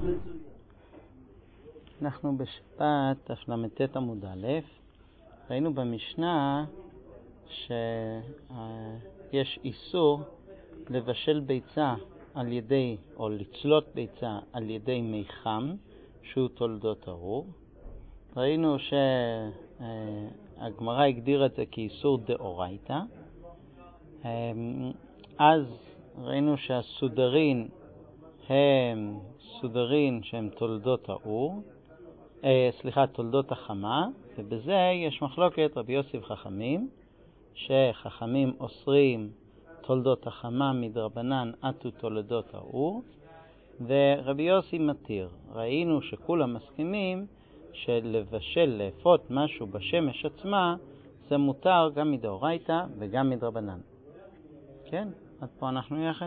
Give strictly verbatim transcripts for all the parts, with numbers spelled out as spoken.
אנחנו בשבת תשל"ט עמוד א', ראינו במשנה שיש איסור לבשל ביצה על ידי, או לצלות ביצה על ידי מי חם, שהוא תולדות ארור. ראינו שהגמרא הגדירה את זה כאיסור דאורייתא. אז ראינו שהסודרין הם סודרין שהם תולדות האור, אה, סליחה, תולדות החמה, ובזה יש מחלוקת רבי יוסי וחכמים, שחכמים אוסרים תולדות החמה מדרבנן עטו תולדות האור, ורבי יוסי מתיר. ראינו שכולם מסכימים שלבשל, לאפות משהו בשמש עצמה, זה מותר גם מדאורייתא וגם מדרבנן. כן? עד פה אנחנו יחד?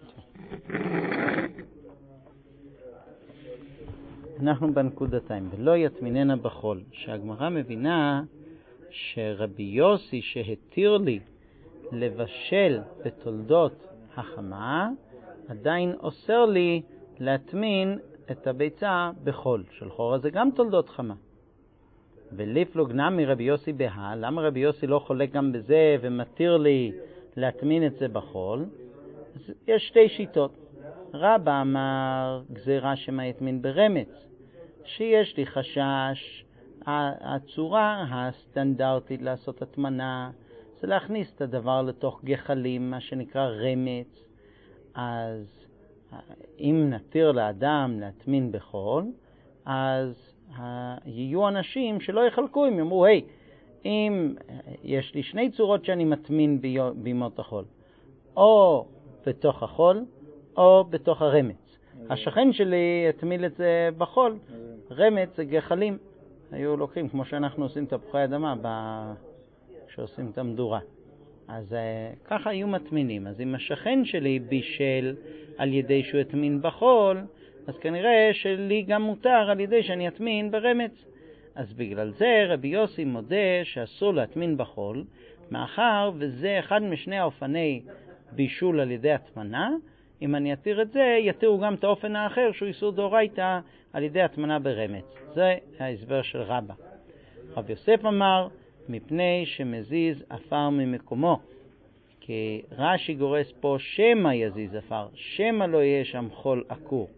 אנחנו בנקודתיים, ולא יטמיננה בחול, שהגמרא מבינה שרבי יוסי שהתיר לי לבשל בתולדות החמה, עדיין אוסר לי להטמין את הביצה בחול. של חורה זה גם תולדות חמה. וליפלוג נמי רבי יוסי בהה, למה רבי יוסי לא חולק גם בזה ומתיר לי להטמין את זה בחול? אז יש שתי שיטות. רבא אמר גזירה שמה יטמין ברמץ, שיש לי חשש, הצורה הסטנדרטית לעשות הטמנה זה להכניס את הדבר לתוך גחלים, מה שנקרא רמץ. אז אם נתיר לאדם להטמין בחול, אז יהיו אנשים שלא יחלקו, הם יאמרו, היי, אם יש לי שני צורות שאני מטמין בימות החול, או בתוך החול או בתוך הרמץ. השכן שלי יטמיל את זה בחול. רמץ זה גחלים. היו לוקחים, כמו שאנחנו עושים תפוחי אדמה כשעושים את המדורה. אז ככה היו מטמינים. אז אם השכן שלי בישל על ידי שהוא יטמין בחול, אז כנראה שלי גם מותר על ידי שאני אטמין ברמץ. אז בגלל זה רבי יוסי מודה שאסור להטמין בחול, מאחר וזה אחד משני האופני בישול על ידי הטמנה. אם אני אתיר את זה, יתירו גם את האופן האחר שהוא איסור דאורייתא על ידי הטמנה ברמץ. זה ההסבר של רבא. רב יוסף אמר, מפני שמזיז אפר ממקומו. כי רש"י גורס פה שמה יזיז אפר, שמה לא יהיה שם חול עקור.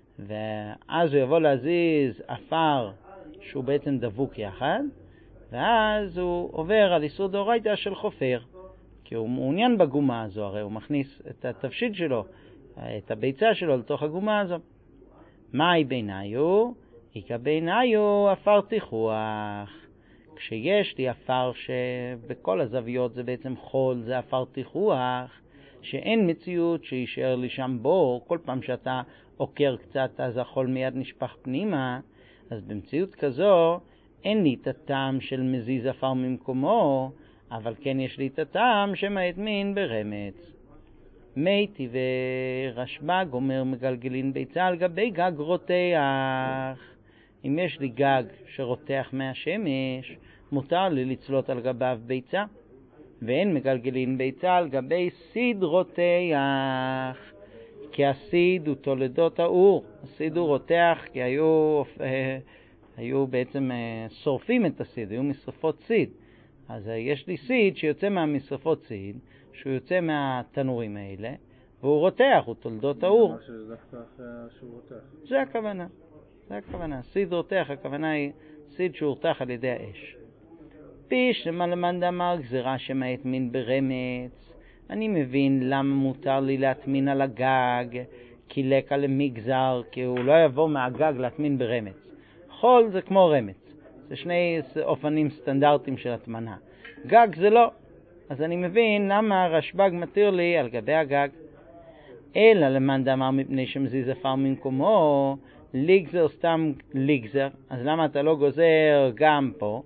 ואז הוא יבוא להזיז אפר שהוא בעצם דבוק יחד, ואז הוא עובר על איסור דאורייתא של חופר. כי הוא מעוניין בגומה הזו, הרי הוא מכניס את התפשיט שלו, את הביצה שלו לתוך הגומה הזו. מהי ביניו? איקה ביניו אפר תיכוח. כשיש לי אפר שבכל הזוויות זה בעצם חול, זה אפר תיכוח, שאין מציאות שישאר לי שם בור, כל פעם שאתה עוקר קצת אז החול מיד נשפך פנימה, אז במציאות כזו אין לי את הטעם של מזיז אפר ממקומו, אבל כן יש לי את הטעם שמה יטמין ברמץ. מייטי ורשב"ג אומר מגלגלין ביצה על גבי גג רותח. אם יש לי גג שרותח מהשמש, מותר לי לצלות על גביו ביצה. ואין מגלגלין ביצה על גבי סיד רותח, כי הסיד הוא תולדות האור. הסיד הוא רותח כי היו, היו בעצם שורפים את הסיד, היו משרפות סיד. אז יש לי סיד שיוצא מהמשרפות סיד, שהוא יוצא מהתנורים האלה, והוא רותח, הוא תולדות האור. זה דווקא אחרי שהוא רותח. זה הכוונה. זה הכוונה. סיד רותח, הכוונה היא סיד שהוא רותח על ידי האש. פיש למלמד אמר גזירה שמה יטמין ברמץ. אני מבין למה מותר לי להטמין על הגג, כי לקה למגזר, כי הוא לא יבוא מהגג להטמין ברמץ. חול זה כמו רמץ. זה שני אופנים סטנדרטיים של הטמנה. גג זה לא. אז אני מבין למה רשב"ג מתיר לי על גבי הגג. אלא למאן דאמר מפני שמזיז אפר ממקומו, ליגזר סתם ליגזר. אז למה אתה לא גוזר גם פה,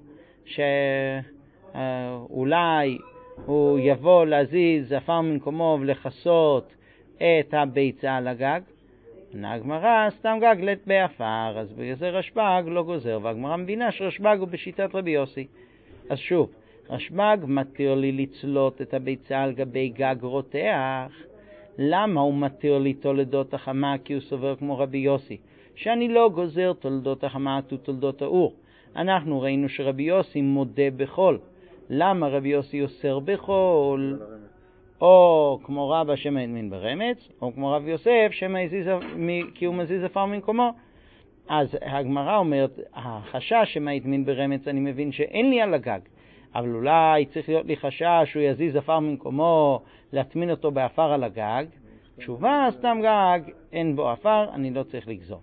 שאולי הוא יבוא להזיז אפר ממקומו ולחסות את הביצה על הגג? הגמרא סתם גג לט באפר, אז בגלל זה רשב"ג לא גוזר, והגמרא מבינה שרשב"ג הוא בשיטת רבי יוסי. אז שוב, רשב"ג מתיר לי לצלות את הביצה על גבי גג רותח. למה הוא מתיר לי תולדות החמה? כי הוא סובר כמו רבי יוסי, שאני לא גוזר תולדות החמת ותולדות האור. אנחנו ראינו שרבי יוסי מודה בחול. למה רבי יוסי אוסר בחול? או כמו רבא שמא יטמין ברמץ, או כמו רבי יוסף שמא יזיז, כי הוא מזיז עפר ממקומו. אז הגמרא אומרת, החשש שמא יטמין ברמץ, אני מבין שאין לי על הגג, אבל אולי צריך להיות לי חשש שהוא יזיז עפר ממקומו, להטמין אותו בעפר על הגג. תשובה, סתם גג, אין בו עפר, אני לא צריך לגזור.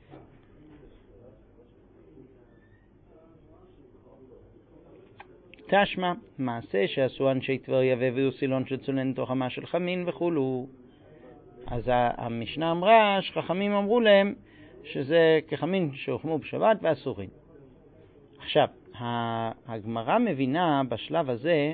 תשמע, מעשה שעשו אנשי טבריה והביאו סילון של צונן תוך חמה של חמין וכולו. אז המשנה אמרה שחכמים אמרו להם שזה כחמין שהוחמו בשבת ואסורים. עכשיו, הגמרא מבינה בשלב הזה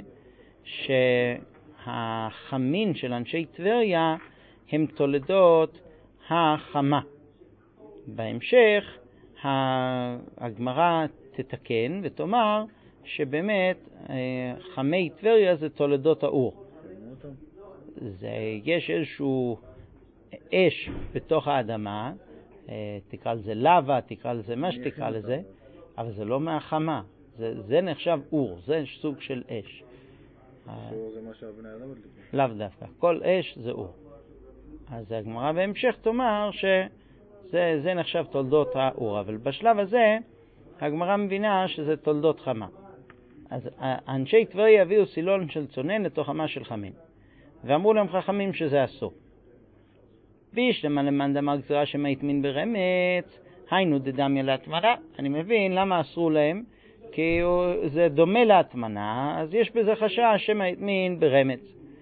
שהחמין של אנשי טבריה הם תולדות החמה. בהמשך הגמרא תתקן ותאמר שבאמת חמי טבריה זה תולדות האור. זה, יש איזשהו אש בתוך האדמה, תקרא לזה לבה, תקרא לזה מה שתקרא לזה, אבל זה לא מהחמה, זה, זה נחשב אור, זה סוג של אש. אור זה מה שהבני אדם מדליקים. לאו דווקא, כל אש זה אור. אז הגמרא בהמשך תאמר שזה זה נחשב תולדות האור, אבל בשלב הזה הגמרא מבינה שזה תולדות חמה. אז אנשי טבריה הביאו סילון של צונן לתוך חמה של חמין, ואמרו להם חכמים שזה אסור. בישלמה למאן דאמר גזירה שמא יטמין ברמץ, היינו דדמיא להטמנה. אני מבין למה אסרו להם, כי זה דומה להטמנה, אז יש בזה חשש שמא יטמין ברמץ.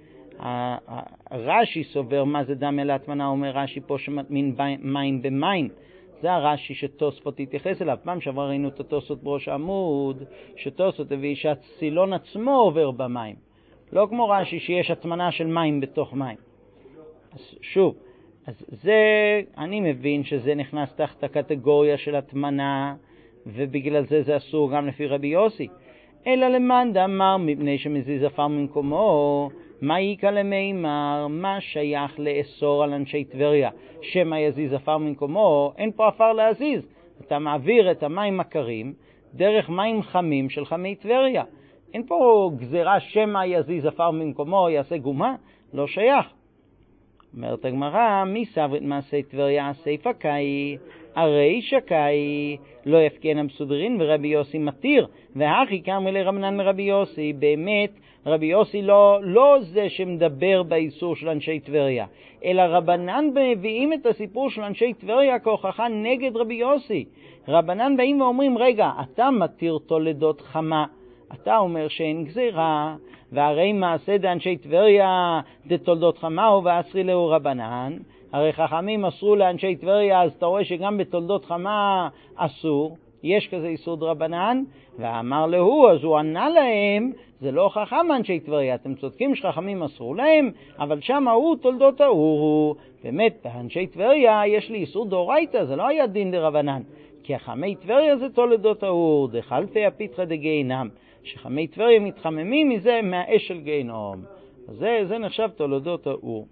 רש"י סובר מה זה דמיא להטמנה, אומר רש"י פה שמטמין מים במים. זה הרש"י שתוספות התייחס אליו. פעם שעבר ראינו את התוספות בראש העמוד, שתוספות הביא שהסילון עצמו עובר במים. לא כמו רש"י שיש הטמנה של מים בתוך מים. אז שוב, אז זה, אני מבין שזה נכנס תחת הקטגוריה של הטמנה, ובגלל זה זה אסור גם לפי רבי יוסי. אלא למאן דאמר מפני שמזיז עפר ממקומו, מה יקא למימר, מה שייך לאסור על אנשי טבריה שמא יזיז עפר ממקומו? אין פה עפר להזיז, אתה מעביר את המים הקרים דרך מים חמים של חמי טבריה. אין פה גזירה שמא יזיז עפר ממקומו, יעשה גומה, לא שייך. אומרת הגמרא, מי סבר את מעשי טבריה הסיפא קאי, הרי שקאי לא יפקן המסודרין ורבי יוסי מתיר, והכי קרמי לרבנן מרבי יוסי. באמת רבי יוסי לא, לא זה שמדבר באיסור של אנשי טבריה, אלא רבנן מביאים את הסיפור של אנשי טבריה כהוכחה נגד רבי יוסי. רבנן באים ואומרים, רגע, אתה מתיר תולדות חמה, אתה אומר שאין גזירה, והרי מעשה דאנשי טבריה דתולדות חמאו ואסרי לאו רבנן. הרי חכמים אסרו לאנשי טבריה, אז אתה רואה שגם בתולדות חמה אסור, יש כזה איסור דרבנן. ואמר לו, אז הוא ענה להם, זה לא חכם אנשי טבריה, אתם צודקים שחכמים אסרו להם, אבל שם הוא תולדות האור. באמת באנשי טבריה יש לי איסור דאורייתא, זה לא היה דין דרבנן, כי חמי טבריה זה תולדות האור, דחלפי הפיתחא דגיהנום, שחמי טבריה מתחממים מזה מהאש של גיהנום. זה, זה נחשב תולדות האור.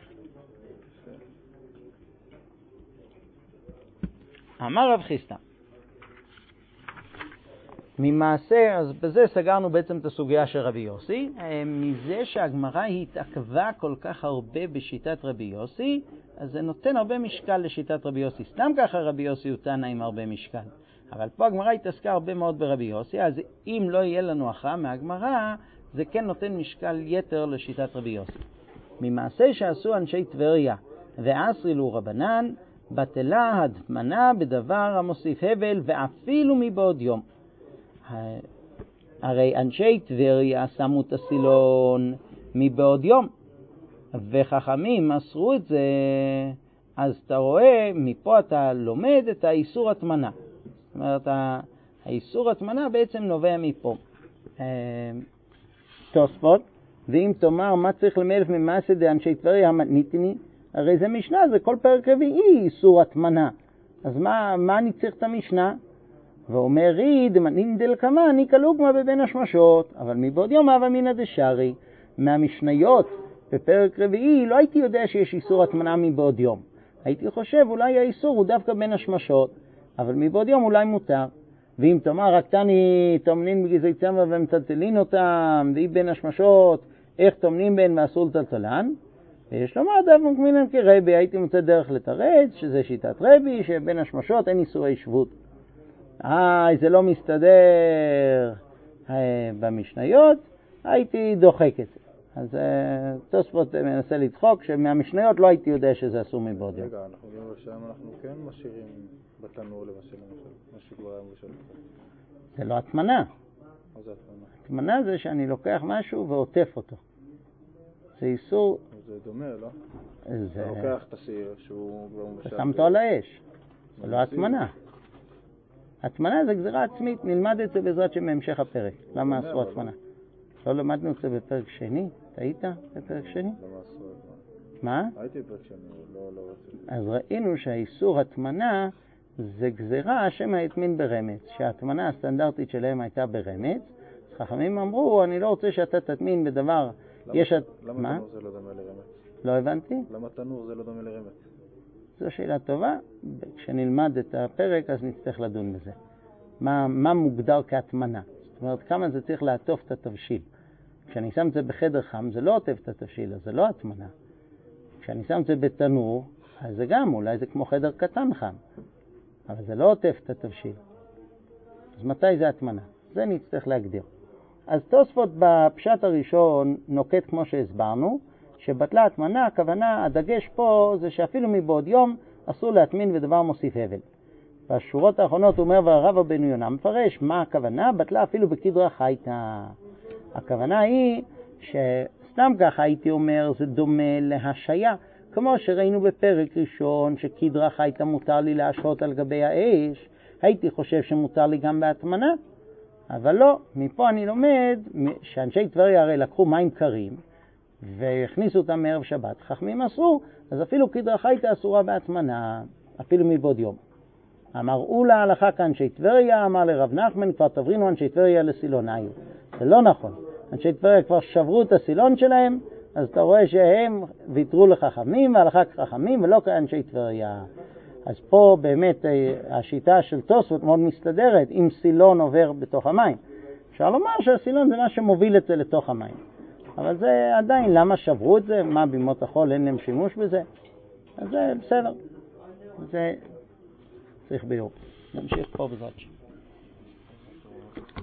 אמר רב חיסדא, ממעשה, אז בזה סגרנו בעצם את הסוגיה של רבי יוסי. מזה שהגמרא התעכבה כל כך הרבה בשיטת רבי יוסי, אז זה נותן הרבה משקל לשיטת רבי יוסי. סתם ככה רבי יוסי הוא תנא עם הרבה משקל, אבל פה הגמרא התעסקה הרבה מאוד ברבי יוסי, אז אם לא יהיה לנו הכרעה מהגמרא, זה כן נותן משקל יתר לשיטת רבי יוסי. ממעשה שעשו אנשי טבריה ואסרי לו רבנן, בטלה הדמנה בדבר המוסיף הבל ואפילו מבעוד יום. הרי אנשי טבריה שמו את הסילון מבעוד יום, וחכמים אסרו את זה, אז אתה רואה, מפה אתה לומד את האיסור התמנה. זאת אומרת, האיסור התמנה בעצם נובע מפה. תוספות, ואם תאמר מה צריך למלף ממעשה דאנשי טבריה המתניתני, הרי זה משנה, זה כל פרק רביעי איסור התמנה. אז מה, מה אני צריך את המשנה? ואומר ריד, מתנין דלקמה, אני קלוגמה בבין השמשות, אבל מבעוד יום אבא מינא דשארי. מהמשניות בפרק רביעי לא הייתי יודע שיש איסור התמנה מבעוד יום. הייתי חושב אולי האיסור הוא דווקא בין השמשות, אבל מבעוד יום אולי מותר. ואם תאמר רק תני תומנין בגזי צמא ומטלטלין אותם, והיא בין השמשות, איך תומנין בין ואסור לטלטלן? ויש לומר דווקא מינן כרבי, הייתי מוצא דרך לתרץ, שזה שיטת רבי, שבין השמשות אין איסורי שבות. אה, זה לא מסתדר אה, במשניות, הייתי דוחק את זה. אז אה, תוספות מנסה לדחוק, שמהמשניות לא הייתי יודע שזה אסור מבעוד יום. רגע, אנחנו אומרים שם אנחנו כן משאירים בתנור לבשל למשל, מה שכבר היה מבשל. זה לא התמנה. מה זה התמנה? התמנה זה שאני לוקח משהו ועוטף אותו. זה איסור... זה דומה, לא? זה... אתה לוקח את הסיר שהוא כבר מבשל. אתה שם אותו על האש. זה לא התמנה. התמנה זה גזירה עצמית, נלמד את זה בעזרת שבהמשך הפרק. למה אסור התמנה? לא למדנו את זה בפרק שני? היית בפרק שני? למה אסור התמנה? מה? הייתי בפרק שני, לא, לא רציתי. אז ראינו שהאיסור התמנה זה גזירה שמא יטמין ברמץ, שההתמנה הסטנדרטית שלהם הייתה ברמץ. חכמים אמרו, אני לא רוצה שאתה תטמין בדבר... למה, יש... למה מה? תנור זה לא דומה לרמץ? לא הבנתי? למה תנור זה לא דומה לרמץ? זו שאלה טובה. כשנלמד את הפרק אז נצטרך לדון בזה. מה, מה מוגדר כהתמנה? זאת אומרת, כמה זה צריך לעטוף את התבשיל. כשאני שם את זה בחדר חם, זה לא עוטף את התבשיל, אז זה לא התמנה. כשאני שם את זה בתנור, אז זה גם, אולי זה כמו חדר קטן חם. אבל זה לא עוטף את התבשיל. אז מתי זה התמנה? זה נצטרך להגדיר. אז תוספות בפשט הראשון נוקט כמו שהסברנו, שבטלה התמנה, הכוונה, הדגש פה זה שאפילו מבעוד יום אסור להטמין ודבר מוסיף הבל. בשורות האחרונות הוא אומר, והרב רבנו יונה מפרש מה הכוונה, בטלה אפילו בקדרה חייתה. הכוונה היא שסתם ככה הייתי אומר, זה דומה להשיה, כמו שראינו בפרק ראשון שקדרה חייתה מותר לי להשעות על גבי האש, הייתי חושב שמותר לי גם בהתמנה, אבל לא. מפה אני לומד שאנשי טבריה הרי לקחו מים קרים והכניסו אותם מערב שבת, חכמים אסרו, אז אפילו קדרה חייתה אסורה בהתמנה, אפילו מבעוד יום. אמר אולה הלכה כאנשי טבריה, אמר לרב נחמן, כבר תברינו אנשי טבריה לסילוניו. זה לא נכון. אנשי טבריה כבר שברו את הסילון שלהם, אז אתה רואה שהם ויתרו לחכמים, והלכה כחכמים, ולא כאנשי טבריה. אז פה באמת השיטה של תוספות מאוד מסתדרת, אם סילון עובר בתוך המים. אפשר לומר שהסילון זה מה שמוביל את זה לתוך המים. אבל זה עדיין, למה שברו את זה? מה בימות החול אין להם שימוש בזה? אז זה בסדר. זה צריך ביור. נמשיך פה בזאת.